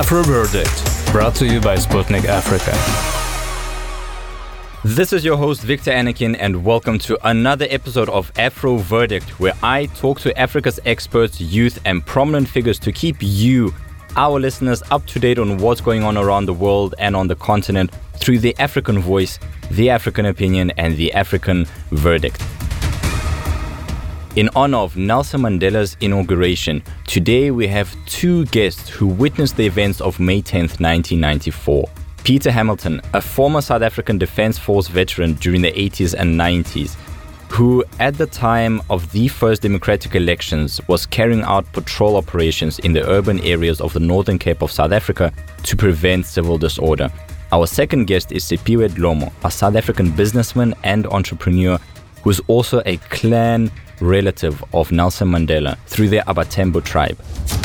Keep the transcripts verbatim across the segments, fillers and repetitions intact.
Afro Verdict, brought to you by Sputnik Africa. This is your host Victor Anakin, and welcome to another episode of Afro Verdict, where I talk to Africa's experts, youth and prominent figures to keep you, our listeners, up to date on what's going on around the world and on the continent through the African voice, the African opinion and the African verdict. In honor of Nelson Mandela's inauguration, today we have two guests who witnessed the events of May tenth, nineteen ninety-four. Peter Hamilton, a former South African Defence Force veteran during the eighties and nineties, who at the time of the first democratic elections was carrying out patrol operations in the urban areas of the Northern Cape of South Africa to prevent civil disorder. Our second guest is Siphiwe Dlomo, a South African businessman and entrepreneur who is also a clan relative of Nelson Mandela through the Abatembo tribe.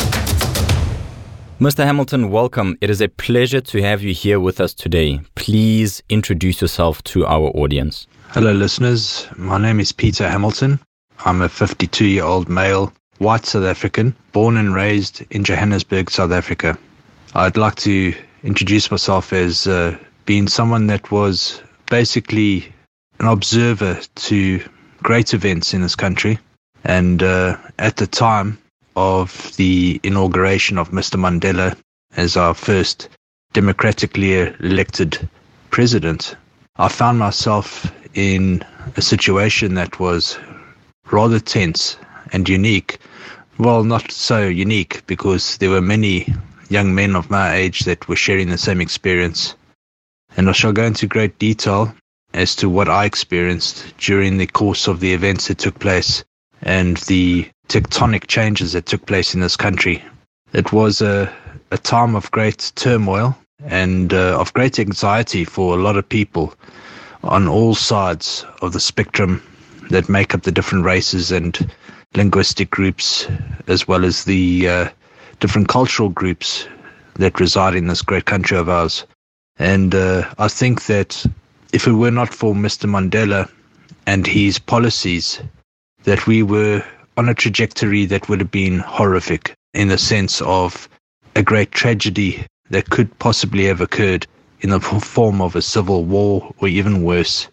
Mister Hamilton, welcome. It is a pleasure to have you here with us today. Please introduce yourself to our audience. Hello, listeners. My name is Peter Hamilton. I'm a fifty-two-year-old male, white South African, born and raised in Johannesburg, South Africa. I'd like to introduce myself as uh, being someone that was basically an observer to great events in this country. And uh, at the time of the inauguration of Mister Mandela as our first democratically elected president, I found myself in a situation that was rather tense and unique. Well, not so unique, because there were many young men of my age that were sharing the same experience. And I shall go into great detail as to what I experienced during the course of the events that took place and the tectonic changes that took place in this country. It was a, a time of great turmoil and uh, of great anxiety for a lot of people on all sides of the spectrum that make up the different races and linguistic groups, as well as the uh, different cultural groups that reside in this great country of ours. And uh, I think that if it were not for Mister Mandela and his policies, that we were on a trajectory that would have been horrific, in the sense of a great tragedy that could possibly have occurred in the form of a civil war or even worse.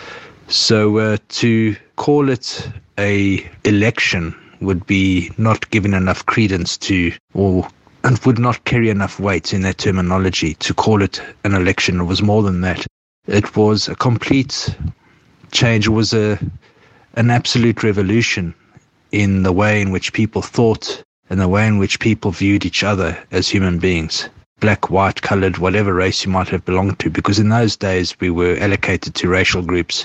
So uh, to call it a election would be not giving enough credence to, or and would not carry enough weight in that terminology to call it an election. It was more than that. It was a complete change. It was a an absolute revolution in the way in which people thought and the way in which people viewed each other as human beings, black, white, coloured, whatever race you might have belonged to, because in those days we were allocated to racial groups.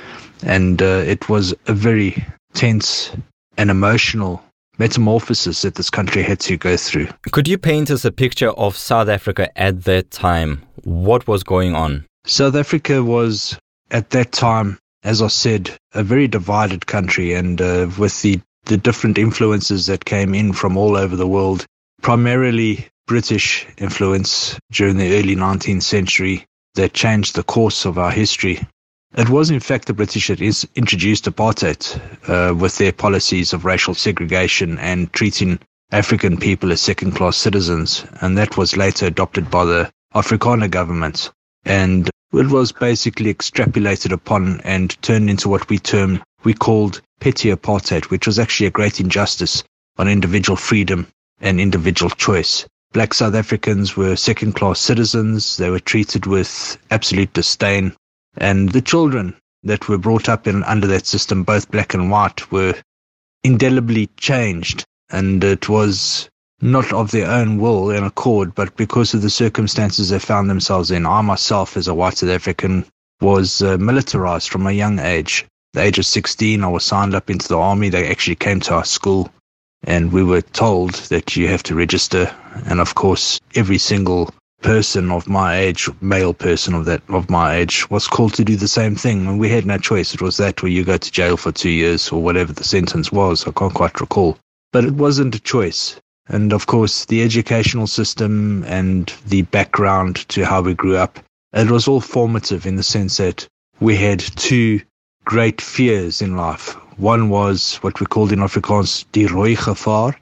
And uh, it was a very tense and emotional metamorphosis that this country had to go through. Could you paint us a picture of South Africa at that time? What was going on? South Africa was, at that time, as I said, a very divided country, and uh, with the, the different influences that came in from all over the world, primarily British influence during the early nineteenth century that changed the course of our history. It was, in fact, the British that is introduced apartheid uh, with their policies of racial segregation and treating African people as second-class citizens, and that was later adopted by the Afrikaner government. And it was basically extrapolated upon and turned into what we term, we called petty apartheid, which was actually a great injustice on individual freedom and individual choice. Black South Africans were second-class citizens. They were treated with absolute disdain. And the children that were brought up in under that system, both black and white, were indelibly changed. And it was not of their own will and accord, but because of the circumstances they found themselves in. I myself, as a white South African, was uh, militarized from a young age. At the age of sixteen, I was signed up into the army. They actually came to our school, and we were told that you have to register. And of course, every single person of my age, male person of that of my age, was called to do the same thing. And we had no choice. It was that, where you go to jail for two years or whatever the sentence was. I can't quite recall. But it wasn't a choice. And of course, the educational system and the background to how we grew up, it was all formative in the sense that we had two great fears in life. One was what we called in Afrikaans die rooi gevaar,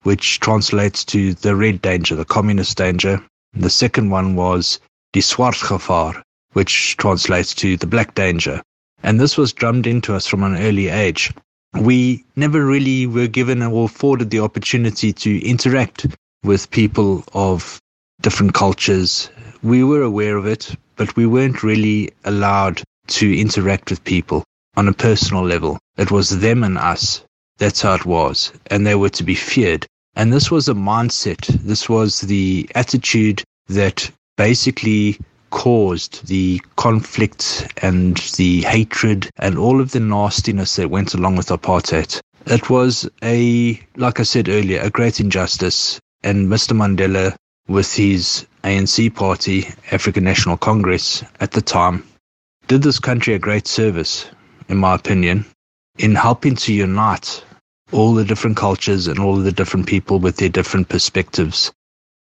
which translates to the red danger, the communist danger. The second one was die Swartgevaar, which translates to the black danger. And this was drummed into us from an early age. We never really were given or afforded the opportunity to interact with people of different cultures. We were aware of it, but we weren't really allowed to interact with people on a personal level. It was them and us. That's how it was. And they were to be feared. And this was a mindset. This was the attitude that basically caused the conflict and the hatred and all of the nastiness that went along with apartheid. It was a, like I said earlier, a great injustice. And Mister Mandela, with his A N C party, African National Congress, at the time, did this country a great service, in my opinion, in helping to unite all the different cultures and all of the different people with their different perspectives,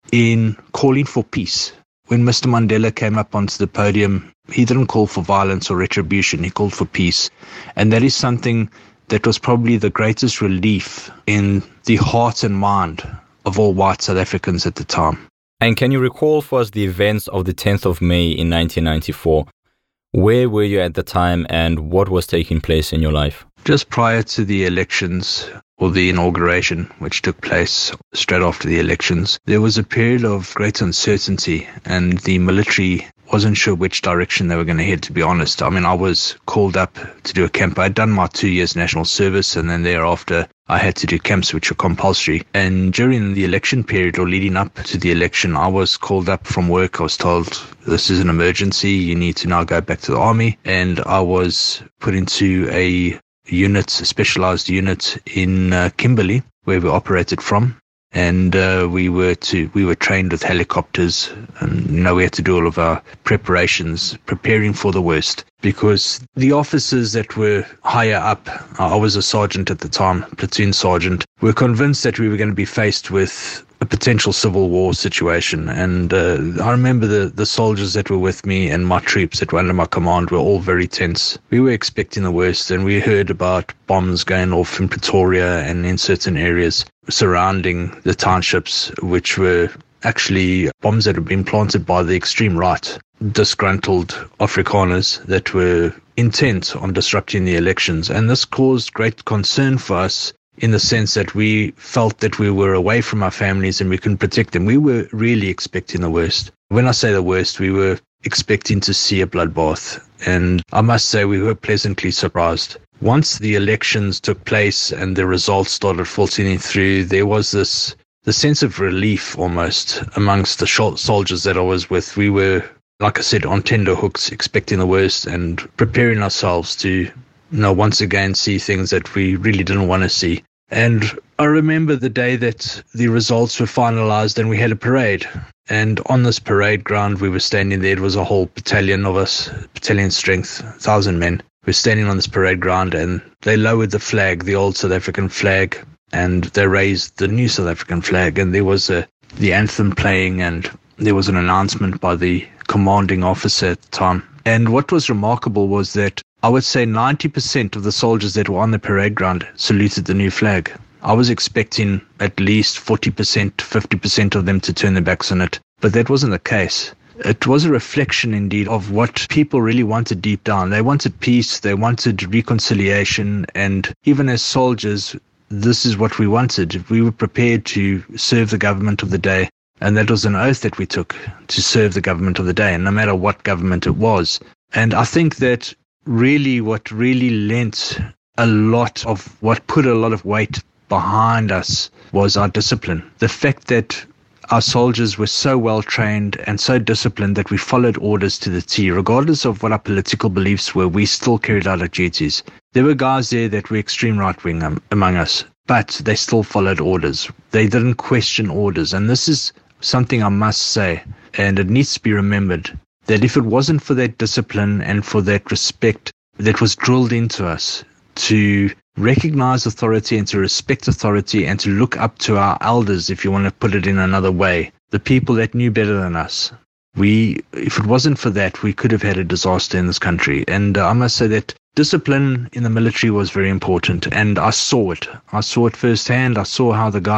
in calling for peace. When Mister Mandela came up onto the podium, he didn't call for violence or retribution, he called for peace. And that is something that was probably the greatest relief in the heart and mind of all white South Africans at the time. And can you recall for us the events of the tenth of May in nineteen ninety-four? Where were you at the time and what was taking place in your life? Just prior to the elections, or the inauguration, which took place straight after the elections, there was a period of great uncertainty, and the military wasn't sure which direction they were going to head, to be honest. I mean, I was called up to do a camp. I'd done my two years national service, and then thereafter I had to do camps which were compulsory. And during the election period, or leading up to the election, I was called up from work. I was told, this is an emergency, you need to now go back to the army. And I was put into a unit, a specialized unit in uh, Kimberley, where we operated from. And uh, we were to we were trained with helicopters, and you know we had to do all of our preparations, preparing for the worst. Because the officers that were higher up, I was a sergeant at the time, platoon sergeant, were convinced that we were going to be faced with a potential civil war situation. And uh, I remember the, the soldiers that were with me and my troops that were under my command were all very tense. We were expecting the worst, and we heard about bombs going off in Pretoria and in certain areas surrounding the townships, which were actually bombs that had been planted by the extreme right, disgruntled Afrikaners that were intent on disrupting the elections. And this caused great concern for us, in the sense that we felt that we were away from our families and we couldn't protect them. We were really expecting the worst. When I say the worst, we were expecting to see a bloodbath. And I must say we were pleasantly surprised. Once the elections took place and the results started filtering through, there was this the sense of relief almost amongst the soldiers that I was with. We were, like I said, on tender hooks, expecting the worst and preparing ourselves to, you know, once again see things that we really didn't want to see. And I remember the day that the results were finalized and we had a parade. And on this parade ground, we were standing there. It was a whole battalion of us, battalion strength, a thousand men. We were standing on this parade ground, and they lowered the flag, the old South African flag, and they raised the new South African flag. And there was a, the anthem playing, and there was an announcement by the commanding officer at the time. And what was remarkable was that I would say ninety percent of the soldiers that were on the parade ground saluted the new flag. I was expecting at least forty percent, fifty percent of them to turn their backs on it, but that wasn't the case. It was a reflection indeed of what people really wanted deep down. They wanted peace, they wanted reconciliation, and even as soldiers, this is what we wanted. We were prepared to serve the government of the day, and that was an oath that we took, to serve the government of the day, and no matter what government it was. And I think that really what really lent a lot of what put a lot of weight behind us was our discipline. The fact that our soldiers were so well trained and so disciplined that we followed orders to the T. Regardless of what our political beliefs were, we still carried out our duties. There were guys there that were extreme right-wing um, among us, but they still followed orders. They didn't question orders. And this is something I must say, and it needs to be remembered, that if it wasn't for that discipline and for that respect that was drilled into us to recognize authority and to respect authority and to look up to our elders, if you want to put it in another way, the people that knew better than us, we, if it wasn't for that, we could have had a disaster in this country. And uh, I must say that discipline in the military was very important, and I saw it. I saw it firsthand. I saw how the guys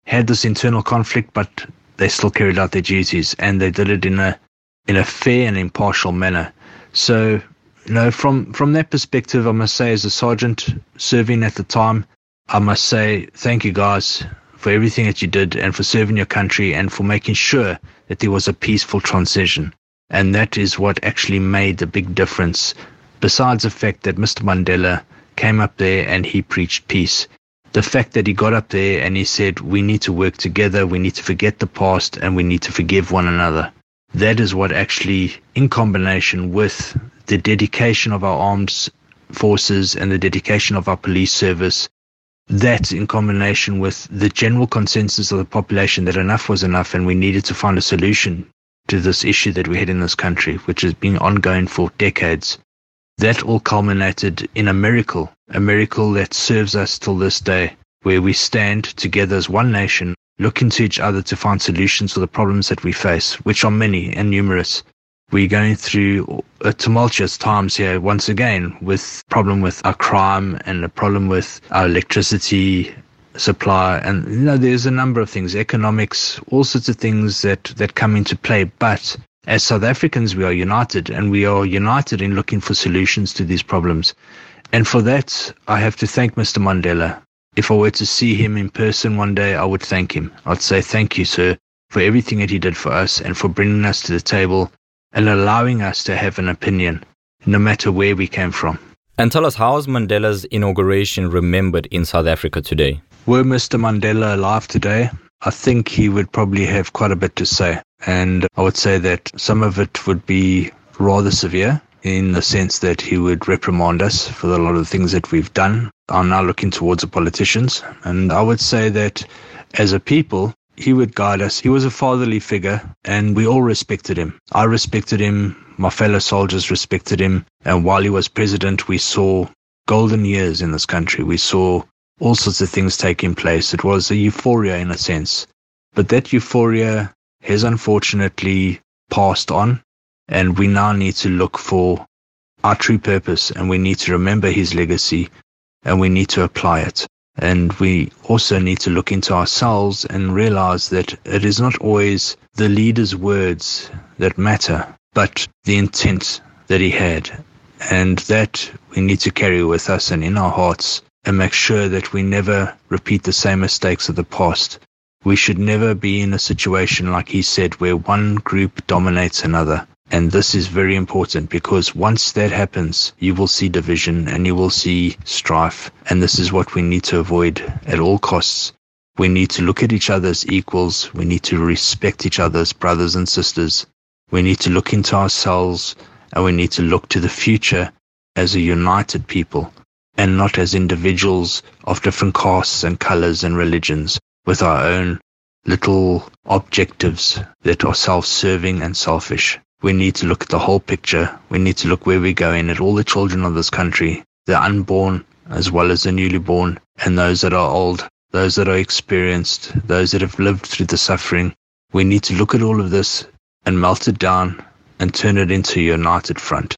had this internal conflict, but they still carried out their duties, and they did it in a in a fair and impartial manner. So, you know, from, from that perspective, I must say, as a sergeant serving at the time, I must say thank you guys for everything that you did and for serving your country and for making sure that there was a peaceful transition. And that is what actually made the big difference, besides the fact that Mister Mandela came up there and he preached peace. The fact that he got up there and he said, we need to work together, we need to forget the past, and we need to forgive one another. That is what actually, in combination with the dedication of our armed forces and the dedication of our police service, that in combination with the general consensus of the population that enough was enough and we needed to find a solution to this issue that we had in this country, which has been ongoing for decades, that all culminated in a miracle, a miracle that serves us till this day, where we stand together as one nation, looking to each other to find solutions for the problems that we face, which are many and numerous. We're going through a tumultuous times here once again, with problem with our crime and a problem with our electricity supply, and you know there's a number of things, economics, all sorts of things that that come into play. But as South Africans, we are united, and we are united in looking for solutions to these problems. And for that, I have to thank Mister Mandela. If I were to see him in person one day, I would thank him. I'd say, thank you, sir, for everything that he did for us and for bringing us to the table and allowing us to have an opinion, no matter where we came from. And tell us, how is Mandela's inauguration remembered in South Africa today? Were Mister Mandela alive today, I think he would probably have quite a bit to say. And I would say that some of it would be rather severe, in the sense that he would reprimand us for a lot of the things that we've done. I'm now looking towards the politicians. And I would say that as a people, he would guide us. He was a fatherly figure, and we all respected him. I respected him. My fellow soldiers respected him. And while he was president, we saw golden years in this country. We saw all sorts of things taking place. It was a euphoria in a sense. But that euphoria has unfortunately passed on. And we now need to look for our true purpose, and we need to remember his legacy, and we need to apply it. And we also need to look into ourselves and realize that it is not always the leader's words that matter, but the intent that he had. And that we need to carry with us and in our hearts, and make sure that we never repeat the same mistakes of the past. We should never be in a situation, like he said, where one group dominates another. And this is very important, because once that happens, you will see division and you will see strife. And this is what we need to avoid at all costs. We need to look at each other as equals. We need to respect each other as brothers and sisters. We need to look into ourselves, and we need to look to the future as a united people, and not as individuals of different castes and colors and religions with our own little objectives that are self-serving and selfish. We need to look at the whole picture. We need to look where we're going, at all the children of this country, the unborn as well as the newly born, and those that are old, those that are experienced, those that have lived through the suffering. We need to look at all of this and melt it down and turn it into a united front.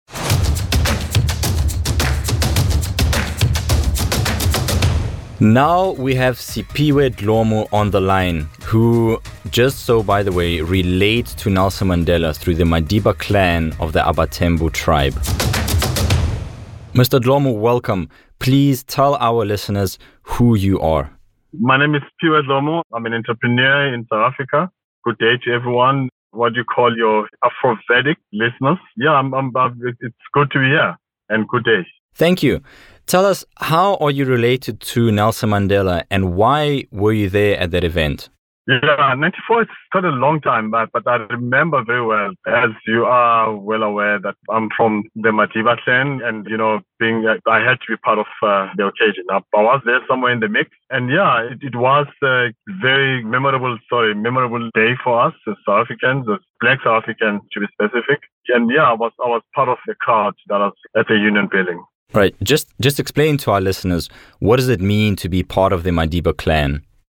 Now we have Siphiwe Dlomo on the line, who, just so by the way, relates to Nelson Mandela through the Madiba clan of the Abatembu tribe. Mister Dlomo, welcome. Please tell our listeners who you are. My name is Siphiwe Dlomo. I'm an entrepreneur in South Africa. Good day to everyone. What do you call your Afro-Vedic listeners? Yeah, I'm, I'm, it's good to be here, and good day. Thank you. Tell us, how are you related to Nelson Mandela, and why were you there at that event? Yeah, ninety-four is quite a long time, but, but I remember very well, as you are well aware, that I'm from the Madiba clan, and, you know, being, I had to be part of uh, the occasion. I, I was there somewhere in the mix, and yeah, it, it was a very memorable, sorry, memorable day for us as South Africans, as Black South Africans to be specific. And yeah, I was, I was part of the crowd that was at the union building. Right. Just just explain to our listeners, what does it mean to be part of the Madiba clan?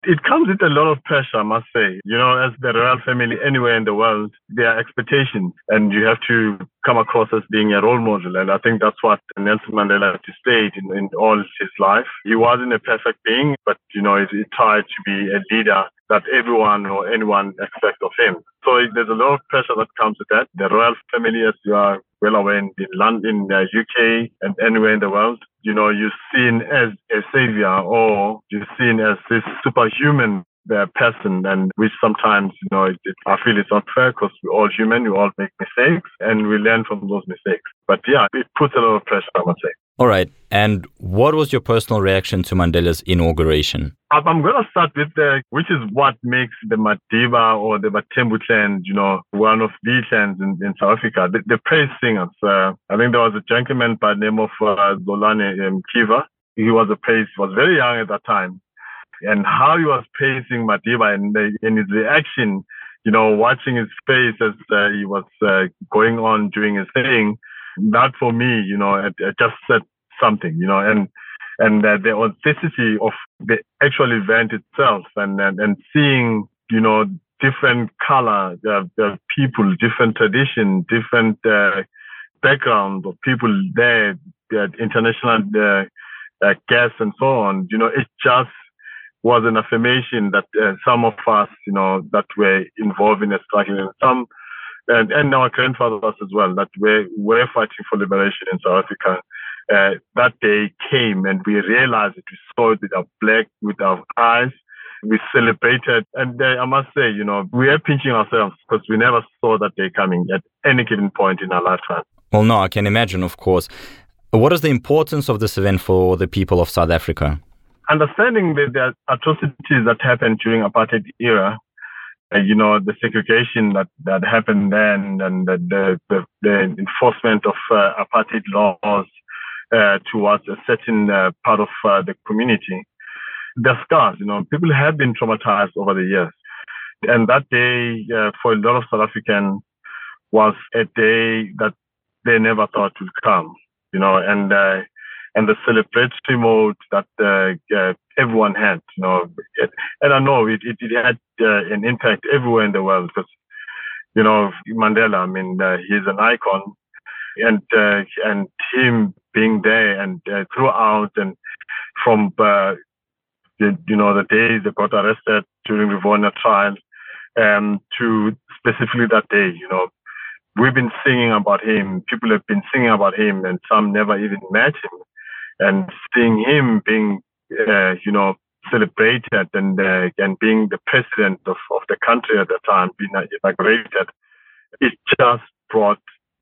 It comes with a lot of pressure, I must say. You know, as the royal family anywhere in the world, there are expectations, and you have to come across as being a role model. And I think that's what Nelson Mandela displayed in, in all his life. He wasn't a perfect being, but, you know, he, he tried to be a leader that everyone or anyone expects of him. So there's a lot of pressure that comes with that. The royal family, as you are well aware, in London, in the U K, and anywhere in the world, you know, you're seen as a savior, or you're seen as this superhuman uh, person, and which sometimes, you know, it, it, I feel it's unfair because we're all human, we all make mistakes, and we learn from those mistakes. But yeah, it puts a lot of pressure, I must say. All right. And what was your personal reaction to Mandela's inauguration? I'm going to start with the, which is what makes the Madiba or the Matembu clan, you know, one of the clans in, in South Africa. The, the praise singers. Uh, I think there was a gentleman by the name of uh, Zolani um, Kiva. He was a praise, was very young at that time. And how he was praising Madiba and in his reaction, you know, watching his face as uh, he was uh, going on doing his thing, that for me, you know, it, it just said something, you know, and and uh, the authenticity of the actual event itself, and and, and seeing, you know, different color, uh, uh, people, different tradition, different uh, background of people there, uh, international uh, uh, guests and so on, you know, it just was an affirmation that uh, some of us, you know, that were involved in a struggle, and some And, and our grandfathers as well, that we're, we're fighting for liberation in South Africa. Uh, that day came and we realized it. We saw it with our black, with our eyes. We celebrated. And uh, I must say, you know, we are pinching ourselves because we never saw that day coming at any given point in our lifetime. Well, no, I can imagine, of course. What is the importance of this event for the people of South Africa? Understanding the, the atrocities that happened during apartheid era, Uh, you know, the segregation that, that happened then, and the, the, the, the enforcement of uh, apartheid laws uh, towards a certain uh, part of uh, the community. The scars, you know, people have been traumatized over the years. And that day, uh, for a lot of South Africans, was a day that they never thought would come, you know, and uh, and the celebratory mode that uh, uh, everyone had, you know, it, and I know it, it, it had uh, an impact everywhere in the world because, you know, Mandela, I mean, uh, he's an icon, and uh, and him being there and uh, throughout, and from uh, the, you know, the day they got arrested during the Rivonia trial, um, to specifically that day, you know, we've been singing about him. People have been singing about him, and some never even met him. And seeing him being, uh, you know, celebrated and uh, and being the president of, of the country at the time, being inaugurated, it just brought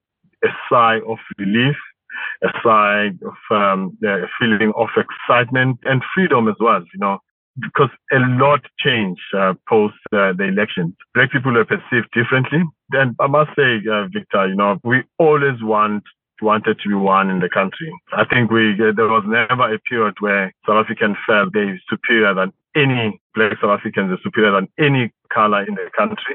a sigh of relief, a sigh of um, a feeling of excitement and freedom as well, you know, because a lot changed uh, post uh, the election. Black people are perceived differently. Then I must say, uh, Victor, you know, we always want wanted to be one in the country. I think we uh, there was never a period where South Africans felt they were superior than any Black South Africans, are superior than any color in the country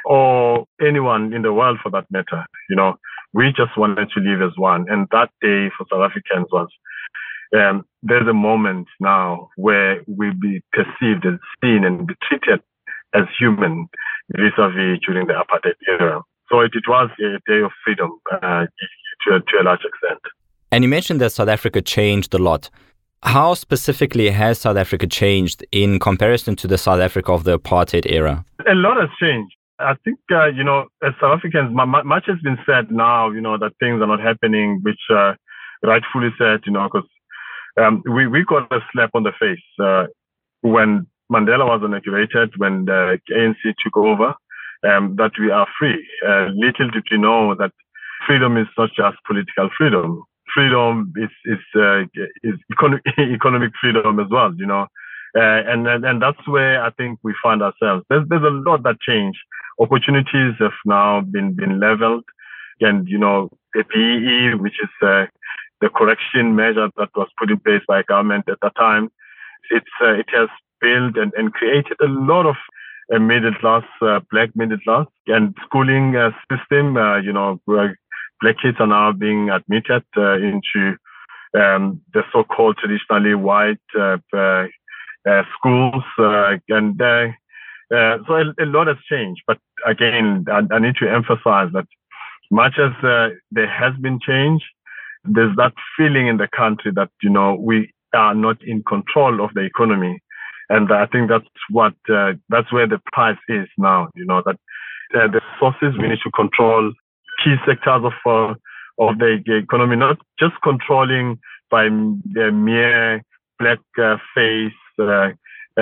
or anyone in the world for that matter. You know, we just wanted to live as one. And that day for South Africans was, um, there's a moment now where we'll be perceived and seen and be treated as human vis-a-vis during the apartheid era. So it, it was a day of freedom uh, to, to a large extent. And you mentioned that South Africa changed a lot. How specifically has South Africa changed in comparison to the South Africa of the apartheid era? A lot has changed. I think, uh, you know, as South Africans, much has been said now, you know, that things are not happening, which uh, rightfully said, you know, because um, we, we got a slap on the face uh, when Mandela was inaugurated, when the A N C took over. Um, that we are free. Uh, little did we know that freedom is not just political freedom. Freedom is is, uh, is econ- economic freedom as well, you know. Uh, and, and and that's where I think we find ourselves. There's there's a lot that changed. Opportunities have now been been leveled, and you know the P E E, which is uh, the correction measure that was put in place by government at that time, it's uh, it has built and, and created a lot of a middle class, uh, black middle class, and schooling uh, system. Uh, you know, where black kids are now being admitted uh, into um, the so-called traditionally white uh, uh, uh, schools, uh, and uh, uh, so a, a lot has changed. But again, I, I need to emphasize that much as uh, there has been change, there's that feeling in the country that, you know, we are not in control of the economy. And I think that's what, uh, that's where the price is now, you know, that uh, the sources, we need to control key sectors of, uh, of the economy, not just controlling by the mere black uh, face uh, uh,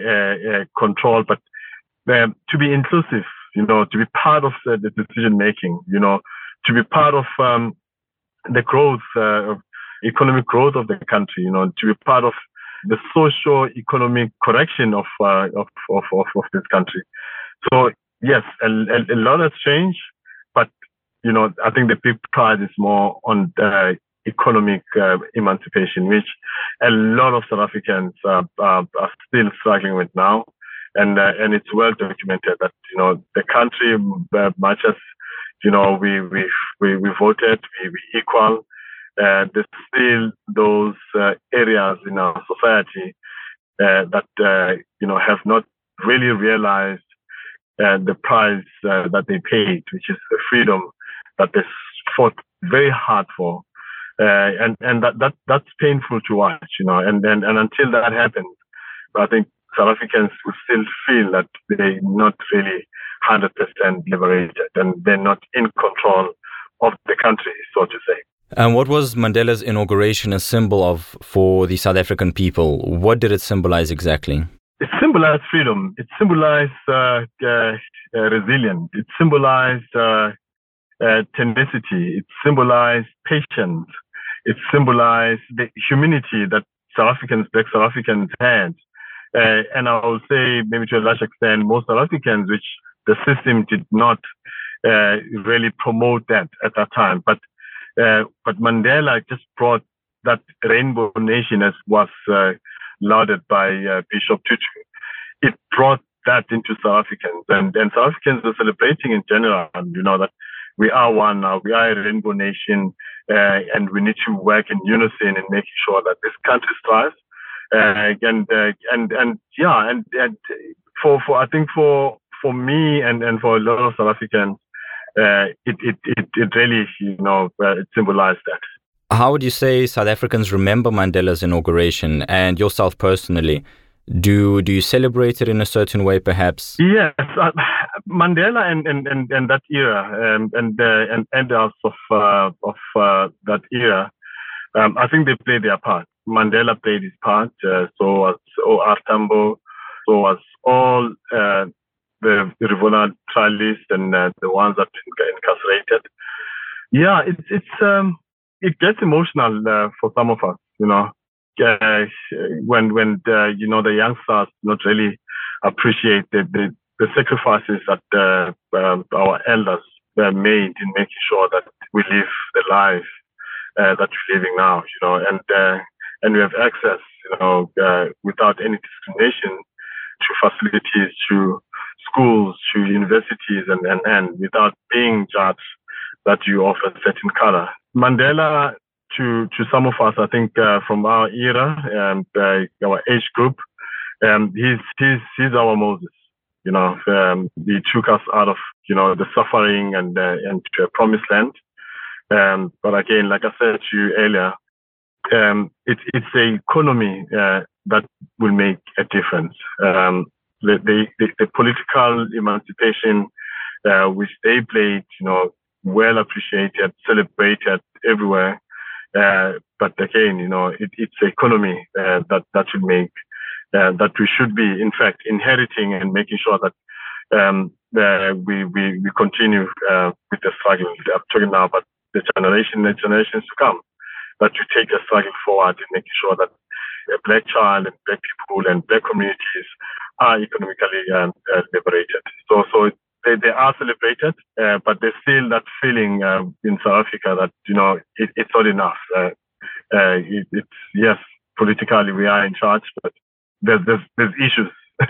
uh, control, but uh, to be inclusive, you know, to be part of the, the decision making, you know, to be part of um, the growth, uh, of economic growth of the country, you know, to be part of the socio-economic correction of, uh, of, of, of, of this country. So yes, a, a, a lot has changed, but, you know, I think the big prize is more on the economic uh, emancipation, which a lot of South Africans uh, are, are still struggling with now. And uh, and it's well documented that, you know, the country, uh, much as, you know, we we we, we voted, we, we equal, uh, there's still those uh, areas in our society uh, that, uh, you know, have not really realized uh, the price uh, that they paid, which is the freedom that they fought very hard for. Uh, and and that, that that's painful to watch, you know, and, and, and until that happens, I think South Africans will still feel that they're not really one hundred percent liberated and they're not in control of the country, so to say. And what was Mandela's inauguration a symbol of for the South African people? What did it symbolize exactly? It symbolized freedom. It symbolized uh, uh, uh, resilience. It symbolized uh, uh, tenacity. It symbolized patience. It symbolized the humanity that South Africans, black South Africans had. Uh, and I will say, maybe to a large extent, most South Africans, which the system did not uh, really promote that at that time. But uh, but Mandela just brought that rainbow nation, as was uh, lauded by uh, Bishop Tutu. It brought that into South Africans, and, and South Africans are celebrating in general, you know, that we are one now, we are a rainbow nation, uh, and we need to work in unison in making sure that this country thrives. Uh, and uh, and and yeah, and, and for for I think for for me and, and for a lot of South Africans, uh, it, it it it really, you know, uh, it symbolized that. How would you say South Africans remember Mandela's inauguration, and yourself personally? Do do you celebrate it in a certain way, perhaps? Yes, uh, Mandela and, and, and, and that era, um, and uh, and elders of uh, of uh, that era, um, I think they played their part. Mandela played his part, uh, so was O R Tambo, so was all uh, the, the revolutionaries and uh, the ones that got incarcerated. Yeah, it's it's um, it gets emotional uh, for some of us, you know, uh, when when the, you know, the youngsters not really appreciate the the, the sacrifices that uh, uh, our elders uh, made in making sure that we live the life uh, that we're living now, you know, and. Uh, And we have access, you know, uh, without any discrimination to facilities, to schools, to universities, and, and, and without being judged that you of a certain color. Mandela, to, to some of us, I think uh, from our era, um, uh, our age group, um, he's, he's, he's our Moses. You know, um, he took us out of, you know, the suffering and, uh, and to a promised land. Um, but again, like I said to you earlier, Um, it, it's the economy uh, that will make a difference. Um, the, the, the political emancipation, uh, which they played, you know, well appreciated, celebrated everywhere. Uh, but again, you know, it, it's the economy uh, that that should make uh, that we should be, in fact, inheriting and making sure that um, uh, we, we we continue uh, with the struggle. I'm talking now about the generation, the generations to come. That you take a struggle forward in making sure that a black child and black people and black communities are economically um, uh, liberated. So, so they, they are celebrated, uh, but there's still that feeling uh, in South Africa that, you know, it, it's not enough. Uh, uh, it, it's yes, politically we are in charge, but there's there's, there's issues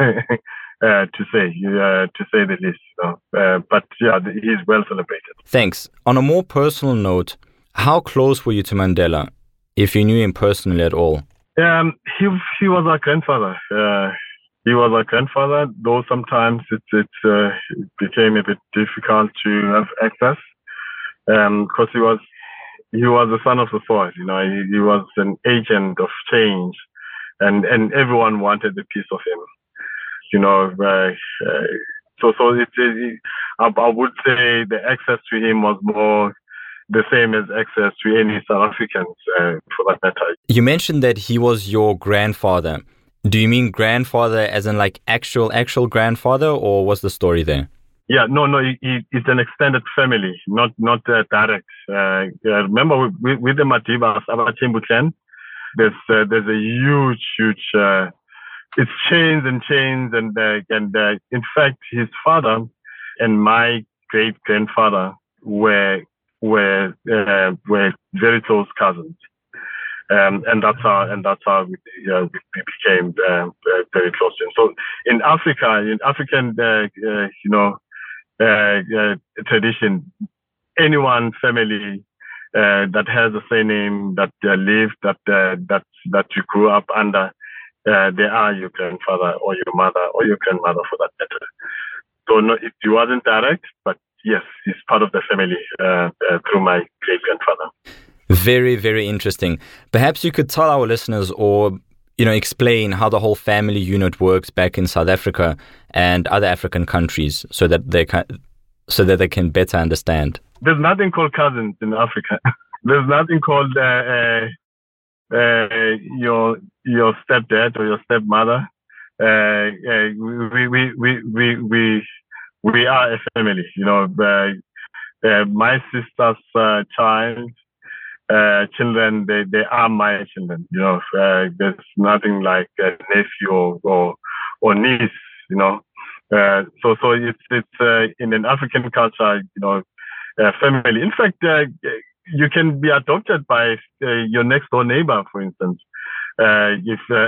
uh, to say uh, to say the least. You know? uh, but yeah, he's well celebrated. Thanks. On a more personal note, how close were you to Mandela, if you knew him personally at all? Um, he he was our grandfather. Uh, he was our grandfather, though sometimes it it, uh, it became a bit difficult to have access because um, he was he was the son of the soil. You know, he, he was an agent of change, and, and everyone wanted a piece of him. You know, uh, uh, so so it, it, I, I would say the access to him was more the same as access to any South Africans, uh, for that matter. You mentioned that he was your grandfather. Do you mean grandfather as in like actual, actual grandfather, or what's the story there? Yeah, no, no, he, he, it's an extended family, not not uh, direct. Uh, yeah, remember, with, with the Madibas, Abathembu clan, there's uh, there's a huge, huge, uh, it's chains and chains, and uh, and uh, in fact, his father and my great grandfather were were uh, were very close cousins, um, and that's how and that's how we, uh, we became uh, very close. And so in Africa, in African, uh, uh, you know, uh, uh, tradition, anyone family uh, that has a surname that uh, lived that uh, that that you grew up under, uh, they are your grandfather or your mother or your grandmother for that matter. So no, it wasn't direct, but yes, he's part of the family uh, uh, through my great-grandfather. Very, very interesting. Perhaps you could tell our listeners or, you know, explain how the whole family unit works back in South Africa and other African countries so that they can, so that they can better understand. There's nothing called cousins in Africa. There's nothing called uh, uh, uh, your your stepdad or your stepmother. Uh, uh, we, we, we, we, we, we are a family, you know. Uh, uh, my sister's uh, child, uh, children, they, they are my children, you know. Uh, there's nothing like a nephew or, or, or niece, you know. Uh, so, so it's, it's uh, in an African culture, you know, uh, family. In fact, uh, you can be adopted by uh, your next door neighbor, for instance. Uh, if uh,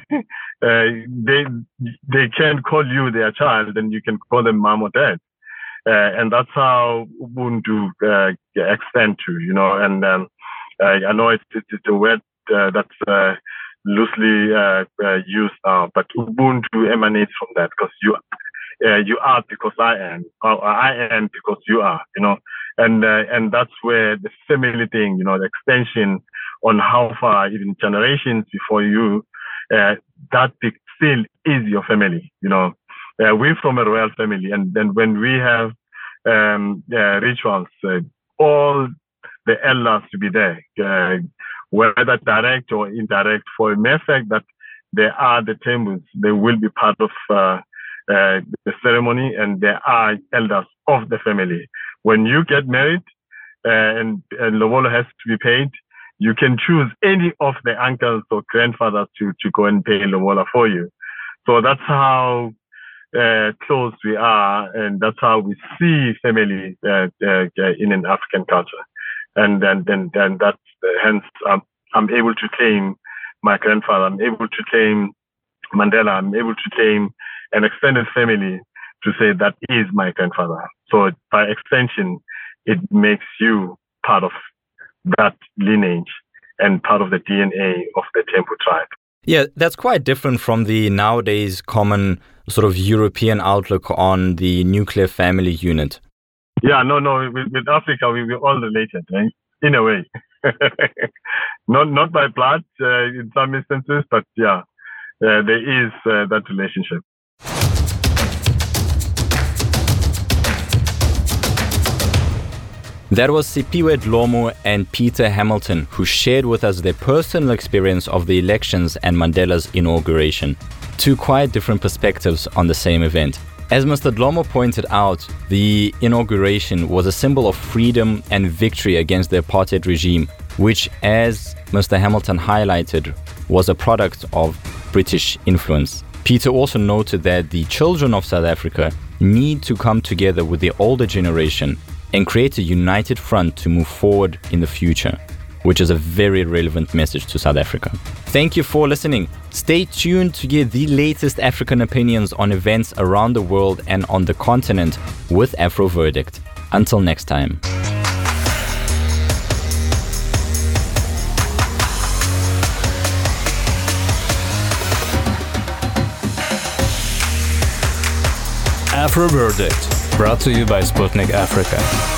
uh, they they can call you their child, then you can call them mom or dad, uh, and that's how Ubuntu uh, extend to, you know. And um, I, I know it's, it's, it's a word uh, that's uh, loosely uh, uh, used now, but Ubuntu emanates from that, because you uh, you are because I am, or I am because you are, you know. And uh, and that's where the family thing, you know, the extension on how far, even generations before you, uh, that still is your family, you know. Uh, we're from a royal family, and then when we have um, uh, rituals, uh, all the elders to be there, uh, whether direct or indirect, for a mere fact that they are the Tembus, they will be part of uh, uh, the ceremony, and they are elders of the family. When you get married uh, and, and Lobola has to be paid, you can choose any of the uncles or grandfathers to, to go and pay Lobola for you. So that's how uh, close we are, and that's how we see family uh, uh, in an African culture. And then, then, then that's uh, hence um, I'm able to claim my grandfather. I'm able to claim Mandela. I'm able to claim an extended family to say that is my grandfather. So by extension, it makes you part of that lineage and part of the D N A of the Tembu tribe. Yeah, that's quite different from the nowadays common sort of European outlook on the nuclear family unit. Yeah, no, no. With, with Africa, we, we're all related, right? In a way. not not by blood uh, in some instances, but yeah, uh, there is uh, that relationship. That was Siphiwe Dlomo and Peter Hamilton, who shared with us their personal experience of the elections and Mandela's inauguration. Two quite different perspectives on the same event. As Mister Dlomo pointed out, the inauguration was a symbol of freedom and victory against the apartheid regime, which, as Mister Hamilton highlighted, was a product of British influence. Peter also noted that the children of South Africa need to come together with the older generation and create a united front to move forward in the future, which is a very relevant message to South Africa. Thank you for listening. Stay tuned to get the latest African opinions on events around the world and on the continent with Afro Verdict. Until next time. Afro Verdict, brought to you by Sputnik Africa.